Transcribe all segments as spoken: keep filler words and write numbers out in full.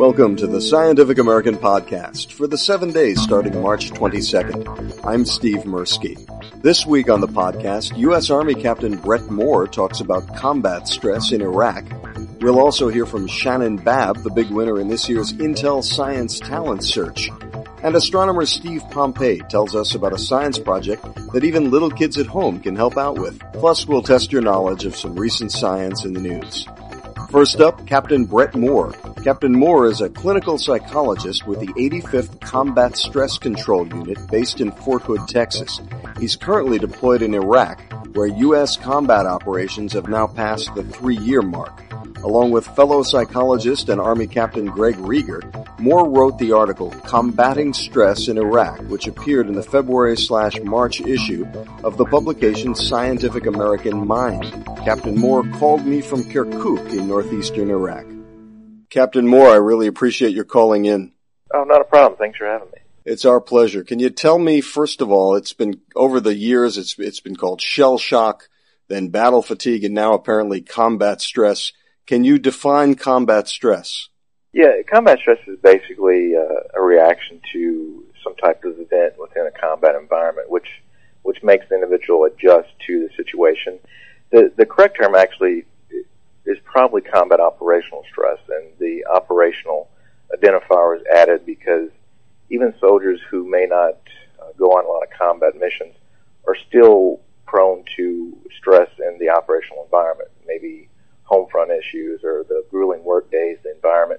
Welcome to the Scientific American Podcast for the seven days starting March twenty-second. I'm Steve Mirsky. This week on the podcast, U S Army Captain Brett Moore talks about combat stress in Iraq. We'll also hear from Shannon Babb, the big winner in this year's Intel Science Talent Search. And astronomer Steve Pompey tells us about a science project that even little kids at home can help out with. Plus, we'll test your knowledge of some recent science in the news. First up, Captain Brett Moore. Captain Moore is a clinical psychologist with the eighty-fifth Combat Stress Control Unit based in Fort Hood, Texas. He's currently deployed in Iraq, where U S combat operations have now passed the three-year mark. Along with fellow psychologist and Army Captain Greg Rieger, Moore wrote the article Combating Stress in Iraq, which appeared in the February slash March issue of the publication Scientific American Mind. Captain Moore called me from Kirkuk in northeastern Iraq. Captain Moore, I really appreciate your calling in. Oh, not a problem. Thanks for having me. It's our pleasure. Can you tell me, first of all, it's been, over the years, it's, it's been called shell shock, then battle fatigue, and now apparently combat stress. Can you define combat stress? Yeah, combat stress is basically uh, a reaction to some type of event within a combat environment, which which makes the individual adjust to the situation. The the correct term actually is probably combat operational stress, and the operational identifier is added because even soldiers who may not uh, go on a lot of combat missions are still prone to stress in the operational environment, maybe home front issues or the grueling work days, the environment.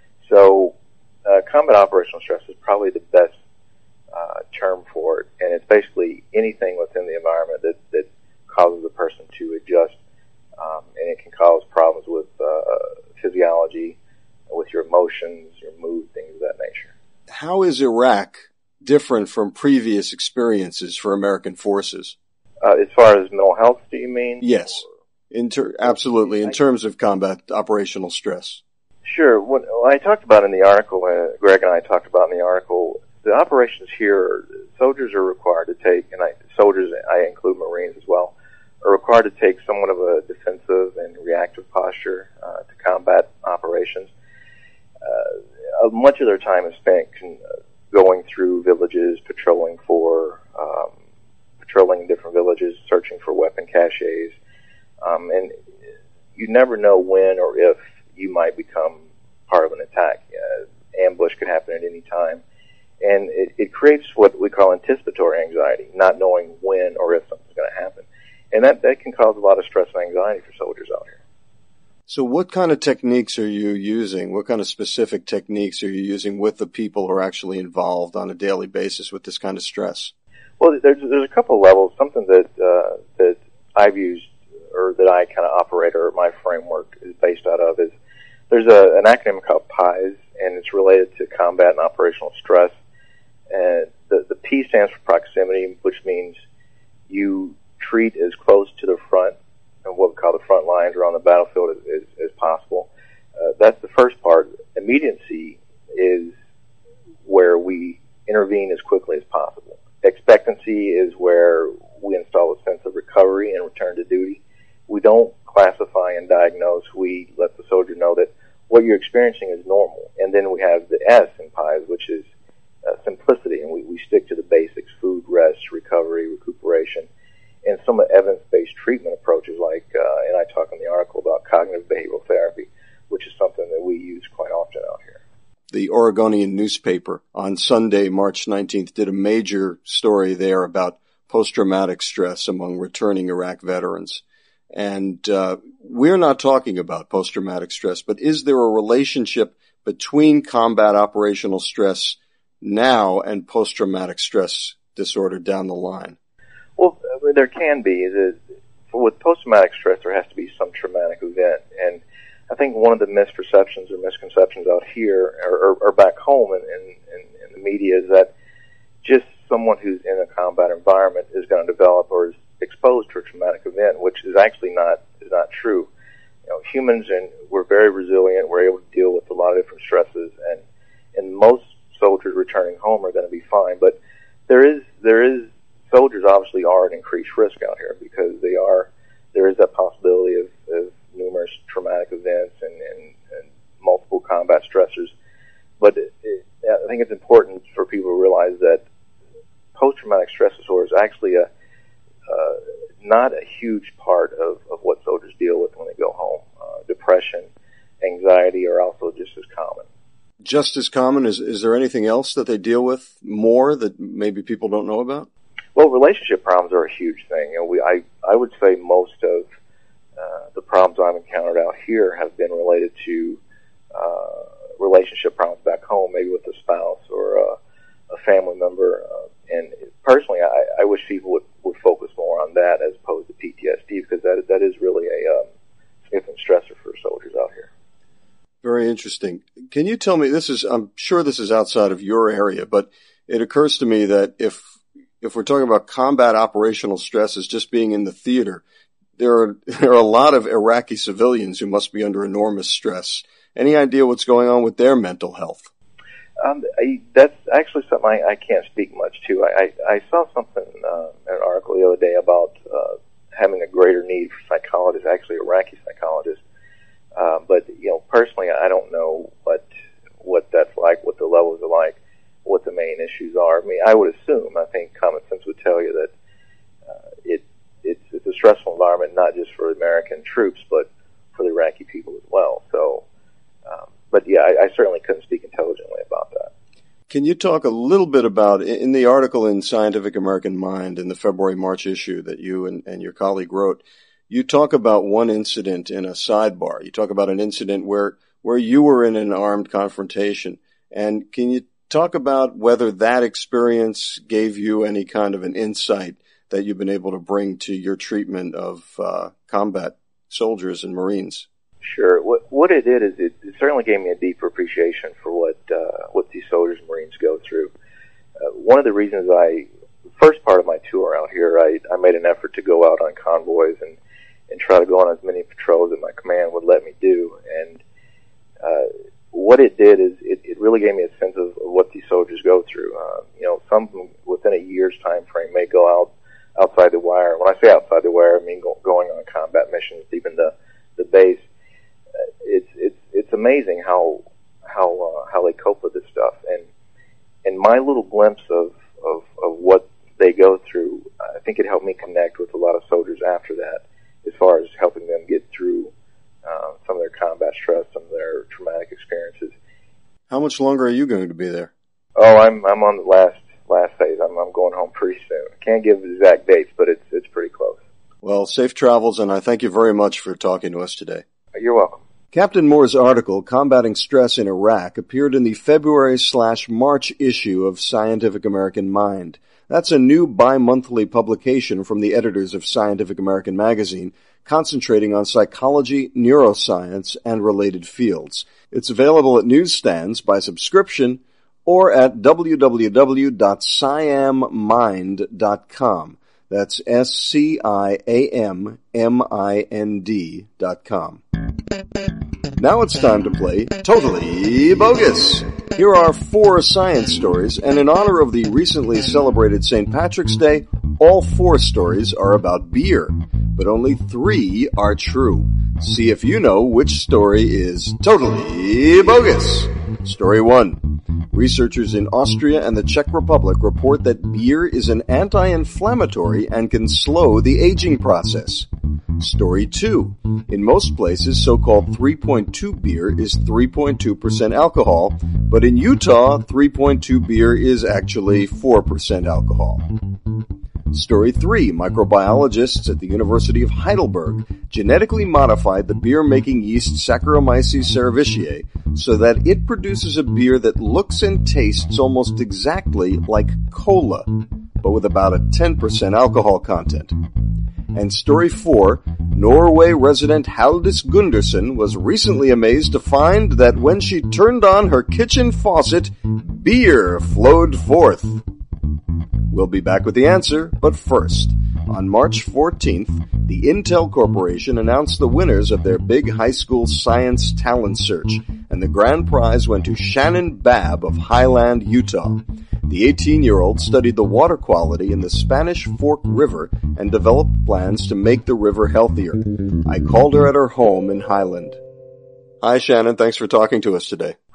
So uh, combat operational stress is probably the best uh, term for it, and it's basically anything within the environment that, that causes a person to adjust, um, and it can cause problems with uh, physiology, with your emotions, your mood, things of that nature. How is Iraq different from previous experiences for American forces? Uh, as far as mental health, do you mean? Yes. In ter- absolutely, in terms of combat operational stress. Sure. When, when I talked about in the article, uh, Greg and I talked about in the article, the operations here, soldiers are required to take, and I, soldiers, I include Marines as well, are required to take somewhat of a defensive and reactive posture uh, to combat operations. Uh, much of their time is spent con- going through villages, patrolling for, um, patrolling in different villages, searching for weapon caches. Um, and you never know when or if you might become part of an attack. Uh, ambush could happen at any time. And it, it creates what we call anticipatory anxiety, not knowing when or if something's going to happen. And that, that can cause a lot of stress and anxiety for soldiers out here. So what kind of techniques are you using? What kind of specific techniques are you using with the people who are actually involved on a daily basis with this kind of stress? Well, there's, there's a couple of levels. Something that, uh, that I've used or that I kind of operate, or my framework is based out of, is there's a, an acronym called PIES, and it's related to combat and operational stress. And the, the P stands for proximity, which means you treat as close to the front, and what we call the front lines or on the battlefield as, as, as possible. Uh, that's the first part. Immediacy is where we intervene as quickly as possible. Expectancy is where we install a sense of recovery and return to duty. We don't classify and diagnose. We let the soldier know that what you're experiencing is normal. And then we have the S in PIES, which is uh, simplicity, and we, we stick to the basics: food, rest, recovery, recuperation, and some evidence-based treatment approaches like, uh, and I talk in the article about cognitive behavioral therapy, which is something that we use quite often out here. The Oregonian newspaper on Sunday, March nineteenth, did a major story there about post-traumatic stress among returning Iraq veterans. And uh, we're not talking about post-traumatic stress, but is there a relationship between combat operational stress now and post-traumatic stress disorder down the line? Well, I mean, there can be. With post-traumatic stress, there has to be some traumatic event. And I think one of the misperceptions or misconceptions out here or, or, or back home in, in, in the media is that just someone who's in a combat environment is going to develop or is exposed to a traumatic event, which is actually not is not true. You know, humans, and we're very resilient. We're able to deal with a lot of different stresses, and and most soldiers returning home are going to be fine. But there is there is soldiers obviously are at increased risk out here because they are there is that possibility of, of numerous traumatic events and, and, and multiple combat stressors but it, it, I think it's important for people to realize that post-traumatic stress disorder is actually a uh, not a huge part of, of what soldiers deal with when they go home. Uh, depression, anxiety are also just as common. Just as common? Is, is there anything else that they deal with more that maybe people don't know about? Well, relationship problems are a huge thing. And we, I, I would say most of uh, the problems I've encountered out here have been related to uh, relationship problems back home, maybe with a spouse or a, a family member. Uh, and personally, I, I wish people would, would focus more on that as opposed to P T S D, because that, that is really a um, significant stressor for soldiers out here. Very interesting. Can you tell me, this is, I'm sure this is outside of your area, but it occurs to me that if, if we're talking about combat operational stress as just being in the theater, there are, there are a lot of Iraqi civilians who must be under enormous stress. Any idea what's going on with their mental health? Um, I, that's actually something I, I can't speak much to. I, I, I saw something, uh, in an article the other day about, uh, having a greater need for psychologists, actually Iraqi psychologists. Uh, but, you know, personally, I don't know what, what that's like, what the levels are like, what the main issues are. I mean, I would assume, I think common sense would tell you that, uh, it, it's, it's a stressful environment, not just for American troops, but for the Iraqi people as well. So, um, but yeah, I, I certainly couldn't speak intelligently about that. Can you talk a little bit about, in the article in Scientific American Mind in the February-March issue that you and, and your colleague wrote, you talk about one incident in a sidebar. You talk about an incident where, where you were in an armed confrontation. And can you talk about whether that experience gave you any kind of an insight that you've been able to bring to your treatment of uh, combat soldiers and Marines? Sure. What, what it did is it, it certainly gave me a deeper appreciation for what, uh, what these soldiers and Marines go through. Uh, one of the reasons I, first part of my tour out here, I, I made an effort to go out on convoys and, and try to go on as many patrols that my command would let me do. And, uh, what it did is it, it really gave me a sense of, of what these soldiers go through. Uh, you know, some within a year's time frame may go out outside the wire. When I say outside the wire, I mean go, going on combat missions, even the, the base. It's it's it's amazing how how uh, how they cope with this stuff, and and my little glimpse of, of of what they go through, I think it helped me connect with a lot of soldiers after that, as far as helping them get through uh, some of their combat stress, some of their traumatic experiences. How much longer are you going to be there? Oh, I'm I'm on the last last phase. I'm I'm going home pretty soon. I can't give exact dates, but it's it's pretty close. Well, safe travels, and I thank you very much for talking to us today. You're welcome. Captain Moore's article, Combating Stress in Iraq, appeared in the February slash March issue of Scientific American Mind. That's a new bi-monthly publication from the editors of Scientific American magazine, concentrating on psychology, neuroscience, and related fields. It's available at newsstands by subscription or at w w w dot ciam mind dot com. That's S C I A M M I N D dot com. Now it's time to play Totally Bogus. Here are four science stories, and in honor of the recently celebrated Saint Patrick's Day, all four stories are about beer, but only three are true. See if you know which story is totally bogus. Story one. Researchers in Austria and the Czech Republic report that beer is an anti-inflammatory and can slow the aging process. Story two. In most places, so-called three point two beer is three point two percent alcohol, but in Utah, three point two beer is actually four percent alcohol. Story three. Microbiologists at the University of Heidelberg genetically modified the beer-making yeast Saccharomyces cerevisiae so that it produces a beer that looks and tastes almost exactly like cola, but with about a ten percent alcohol content. And story four, Norway resident Haldis Gunderson was recently amazed to find that when she turned on her kitchen faucet, beer flowed forth. We'll be back with the answer, but first, on March fourteenth, the Intel Corporation announced the winners of their big high school science talent search, and the grand prize went to Shannon Babb of Highland, Utah. The eighteen-year-old studied the water quality in the Spanish Fork River and developed plans to make the river healthier. I called her at her home in Highland. Hi, Shannon. Thanks for talking to us today.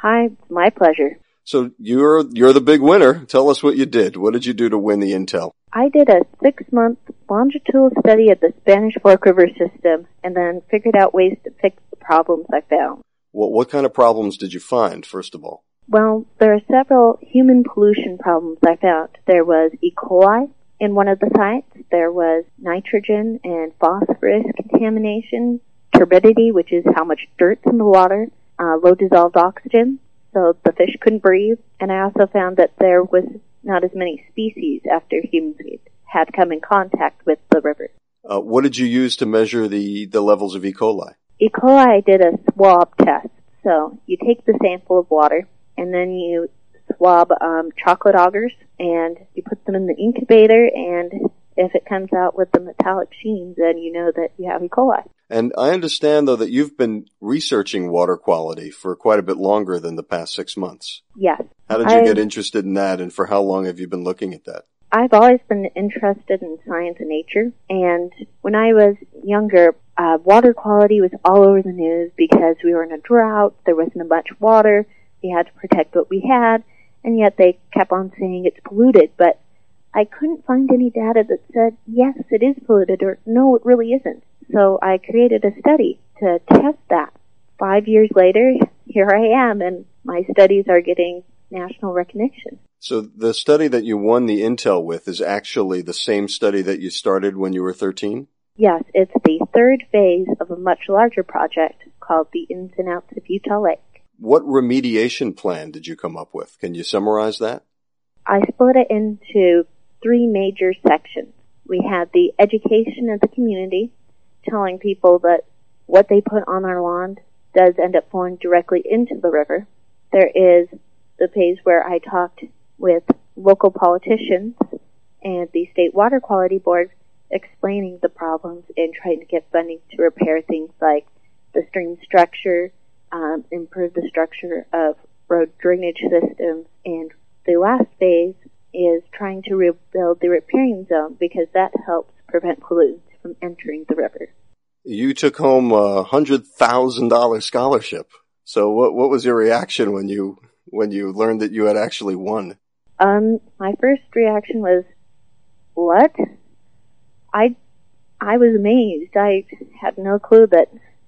Hi, it's my pleasure. So you're you're the big winner. Tell us what you did. What did you do to win the intel? I did a six-month longitudinal study of the Spanish Fork River system and then figured out ways to fix the problems I found. What, what kind of problems did you find, first of all? Well, there are several human pollution problems I found. There was E. coli in one of the sites. There was nitrogen and phosphorus contamination, turbidity, which is how much dirt's in the water, uh, low dissolved oxygen, so the fish couldn't breathe. And I also found that there was not as many species after humans had come in contact with the river. Uh, what did you use to measure the, the levels of E. coli? E. coli, I did a swab test. So you take the sample of water, and then you swab um, chocolate augers, and you put them in the incubator, and if it comes out with the metallic sheens, then you know that you have E. coli. And I understand, though, that you've been researching water quality for quite a bit longer than the past six months. Yes. How did you I, get interested in that, and for how long have you been looking at that? I've always been interested in science and nature, and when I was younger, uh, water quality was all over the news because we were in a drought, there wasn't much water, we had to protect what we had, and yet they kept on saying it's polluted, but I couldn't find any data that said, yes, it is polluted, or no, it really isn't. So I created a study to test that. Five years later, here I am, and my studies are getting national recognition. So the study that you won the intel with is actually the same study that you started when you were thirteen? Yes, it's the third phase of a much larger project called the Ins and Outs of Utah Lake. What remediation plan did you come up with? Can you summarize that? I split it into three major sections. We had the education of the community, telling people that what they put on our lawn does end up flowing directly into the river. There is the phase where I talked with local politicians and the State Water Quality Board explaining the problems and trying to get funding to repair things like the stream structure, um, improve the structure of road drainage systems, and the last phase is trying to rebuild the riparian zone because that helps prevent pollutants from entering the river. You took home a one hundred thousand dollars scholarship. So what what was your reaction when you when you learned that you had actually won? Um, my first reaction was, what? I, I was amazed. I had no clue that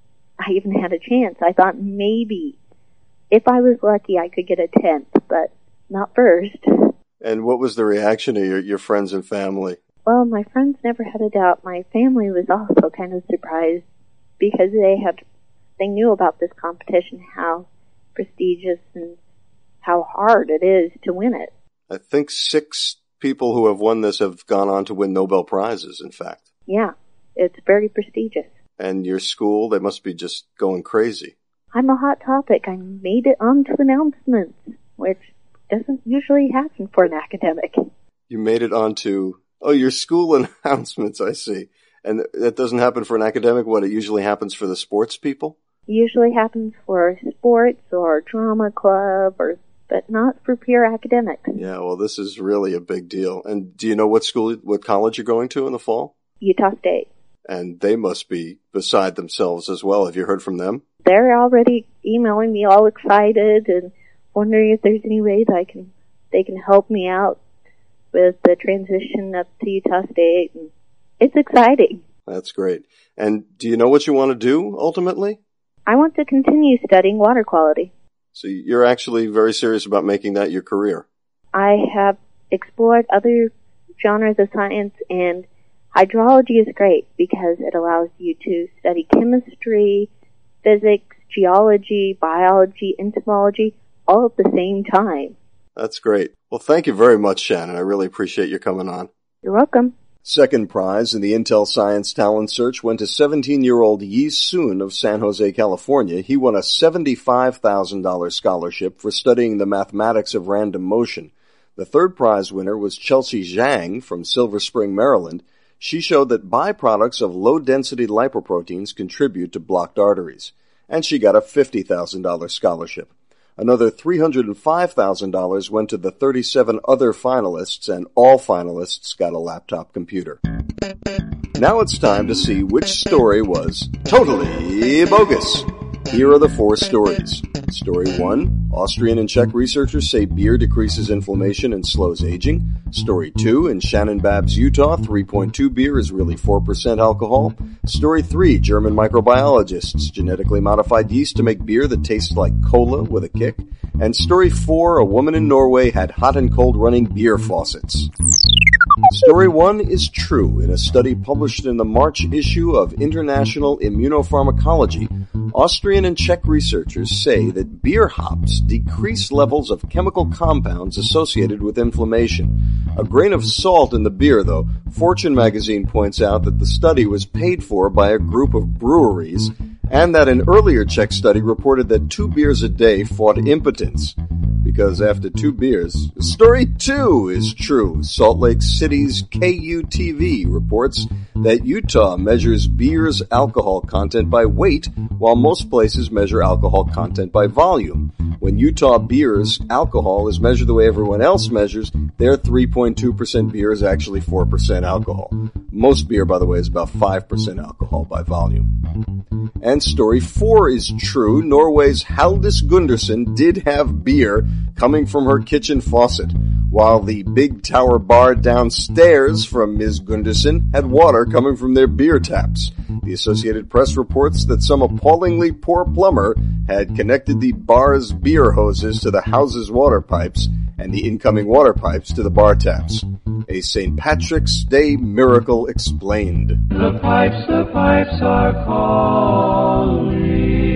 I even had a chance. I thought maybe if I was lucky I could get a tenth, but not first. And what was the reaction of your, your friends and family? Well, my friends never had a doubt. My family was also kind of surprised because they had, they knew about this competition, how prestigious and how hard it is to win it. I think six people who have won this have gone on to win Nobel Prizes, in fact. Yeah, it's very prestigious. And your school, they must be just going crazy. I'm a hot topic. I made it onto announcements, which doesn't usually happen for an academic. You made it onto, oh, your school announcements, I see. And that doesn't happen for an academic? What, it usually happens for the sports people? It usually happens for sports or drama club, or but not for pure academics. Yeah, well, this is really a big deal. And do you know what school, what college you're going to in the fall? Utah State. And they must be beside themselves as well. Have you heard from them? They're already emailing me all excited and wondering if there's any way that I can, they can help me out with the transition up to Utah State. And it's exciting. That's great. And do you know what you want to do ultimately? I want to continue studying water quality. So you're actually very serious about making that your career? I have explored other genres of science, and hydrology is great because it allows you to study chemistry, physics, geology, biology, entomology, all at the same time. That's great. Well, thank you very much, Shannon. I really appreciate you coming on. You're welcome. Second prize in the Intel Science Talent Search went to seventeen-year-old Yi Sun of San Jose, California. He won a seventy-five thousand dollars scholarship for studying the mathematics of random motion. The third prize winner was Chelsea Zhang from Silver Spring, Maryland. She showed that byproducts of low-density lipoproteins contribute to blocked arteries. And she got a fifty thousand dollars scholarship. Another three hundred five thousand dollars went to the thirty-seven other finalists, and all finalists got a laptop computer. Now it's time to see which story was totally bogus. Here are the four stories. Story one, Austrian and Czech researchers say beer decreases inflammation and slows aging. Story two, in Shannon Babs, Utah, three point two beer is really four percent alcohol. Story three, German microbiologists genetically modified yeast to make beer that tastes like cola with a kick. And story four, a woman in Norway had hot and cold running beer faucets. Story one is true. In a study published in the March issue of International Immunopharmacology, Austrian and Czech researchers say that beer hops decrease levels of chemical compounds associated with inflammation. A grain of salt in the beer, though. Fortune magazine points out that the study was paid for by a group of breweries, and that an earlier Czech study reported that two beers a day fought impotence. Because after two beers, story two is true. Salt Lake City's K U T V reports that Utah measures beer's alcohol content by weight, while most places measure alcohol content by volume. When Utah beer's alcohol is measured the way everyone else measures, their three point two percent beer is actually four percent alcohol. Most beer, by the way, is about five percent alcohol by volume. And story four is true. Norway's Haldis Gundersen did have beer coming from her kitchen faucet, while the big tower bar downstairs from Miz Gundersen had water coming from their beer taps. The Associated Press reports that some appallingly poor plumber had connected the bar's beer hoses to the house's water pipes and the incoming water pipes to the bar taps. A Saint Patrick's Day miracle explained. The pipes, the pipes are calling.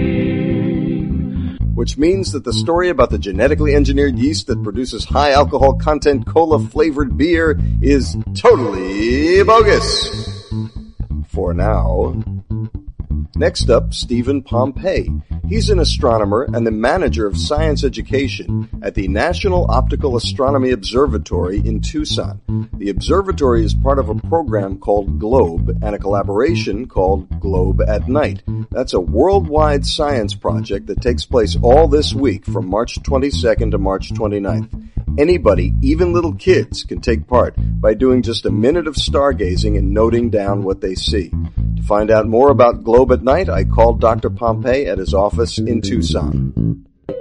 Which means that the story about the genetically engineered yeast that produces high alcohol content cola-flavored beer is totally bogus. For now. Next up, Stephen Pompey. He's an astronomer and the manager of science education at the National Optical Astronomy Observatory in Tucson. The observatory is part of a program called GLOBE and a collaboration called Globe at Night. That's a worldwide science project that takes place all this week from March twenty-second to March twenty-ninth. Anybody, even little kids, can take part by doing just a minute of stargazing and noting down what they see. To find out more about Globe at Night, I called Doctor Pompey at his office in Tucson.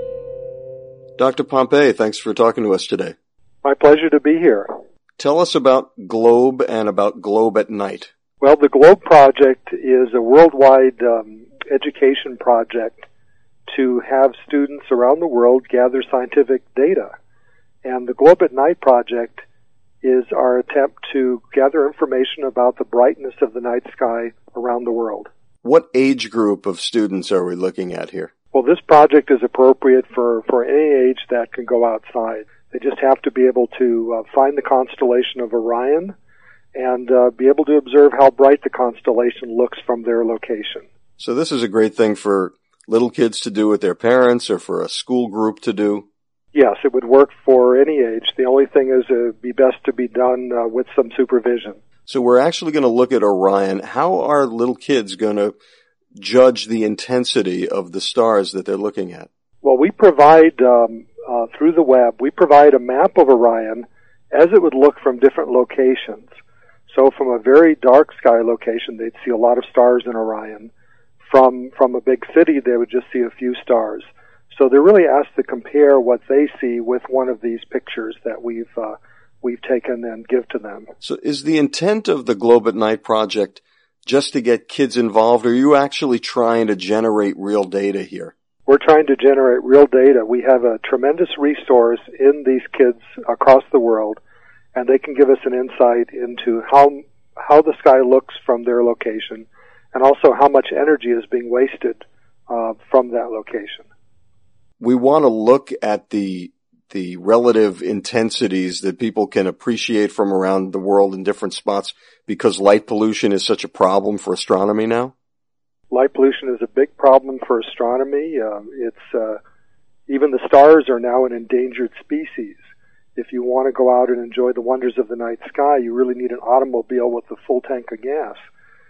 Doctor Pompey, thanks for talking to us today. My pleasure to be here. Tell us about Globe and about Globe at Night. Well, the Globe Project is a worldwide um, education project to have students around the world gather scientific data. And the Globe at Night project is our attempt to gather information about the brightness of the night sky around the world. What age group of students are we looking at here? Well, this project is appropriate for, for any age that can go outside. They just have to be able to uh, find the constellation of Orion and uh, be able to observe how bright the constellation looks from their location. So this is a great thing for little kids to do with their parents or for a school group to do? Yes, it would work for any age. The only thing is it would be best to be done uh, with some supervision. So we're actually going to look at Orion. How are little kids going to judge the intensity of the stars that they're looking at? Well, we provide, um, uh, through the web, we provide a map of Orion as it would look from different locations. So from a very dark sky location, they'd see a lot of stars in Orion. From, from a big city, they would just see a few stars. So they're really asked to compare what they see with one of these pictures that we've uh, we've taken and give to them. So is the intent of the Globe at Night project just to get kids involved, or are you actually trying to generate real data here? We're trying to generate real data. We have a tremendous resource in these kids across the world, and they can give us an insight into how how the sky looks from their location, and also how much energy is being wasted uh, from that location. We want to look at the the relative intensities that people can appreciate from around the world in different spots because light pollution is such a problem for astronomy now? Light pollution is a big problem for astronomy. Uh, it's uh, even the stars are now an endangered species. If you want to go out and enjoy the wonders of the night sky, you really need an automobile with a full tank of gas.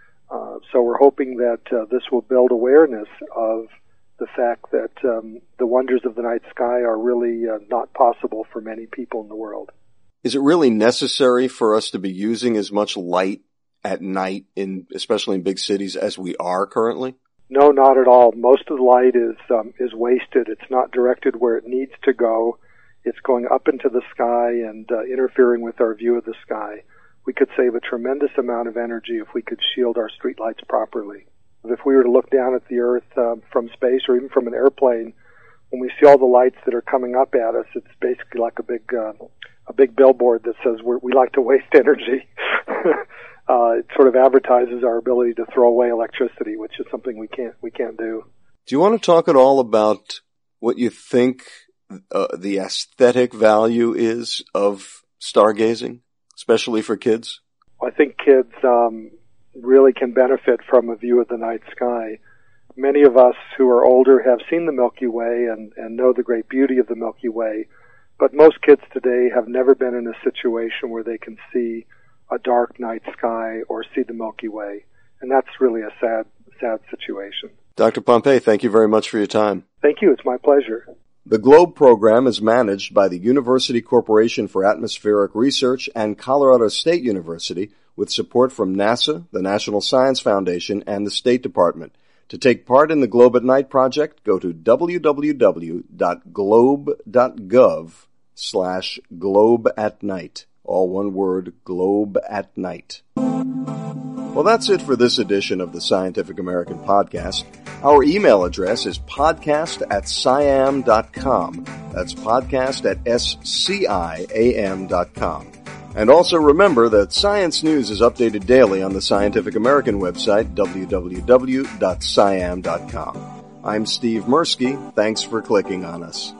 Uh, so we're hoping that uh, this will build awareness of the fact that um, the wonders of the night sky are really uh, not possible for many people in the world. Is it really necessary for us to be using as much light at night, in especially in big cities, as we are currently? No, not at all. Most of the light is um, is wasted. It's not directed where it needs to go. It's going up into the sky and uh, interfering with our view of the sky. We could save a tremendous amount of energy if we could shield our streetlights properly. If we were to look down at the Earth um, from space or even from an airplane, when we see all the lights that are coming up at us, it's basically like a big uh, a big billboard that says we're, we like to waste energy. uh, it sort of advertises our ability to throw away electricity, which is something we can't we can't do. Do you want to talk at all about what you think uh, the aesthetic value is of stargazing, especially for kids? I think kids um, really can benefit from a view of the night sky. Many of us who are older have seen the Milky Way and, and know the great beauty of the Milky Way, but most kids today have never been in a situation where they can see a dark night sky or see the Milky Way, and that's really a sad, sad situation. Doctor Pompei, thank you very much for your time. Thank you. It's my pleasure. The GLOBE program is managed by the University Corporation for Atmospheric Research and Colorado State University with support from NASA, the National Science Foundation, and the State Department. To take part in the Globe at Night project, go to www.globe.gov slash globe at night. All one word, globe at night. Well, that's it for this edition of the Scientific American Podcast. Our email address is podcast at sciam dot com. That's podcast at S C I A M dot com. And also remember that Science News is updated daily on the Scientific American website, w w w dot sciam dot com. I'm Steve Mirsky. Thanks for clicking on us.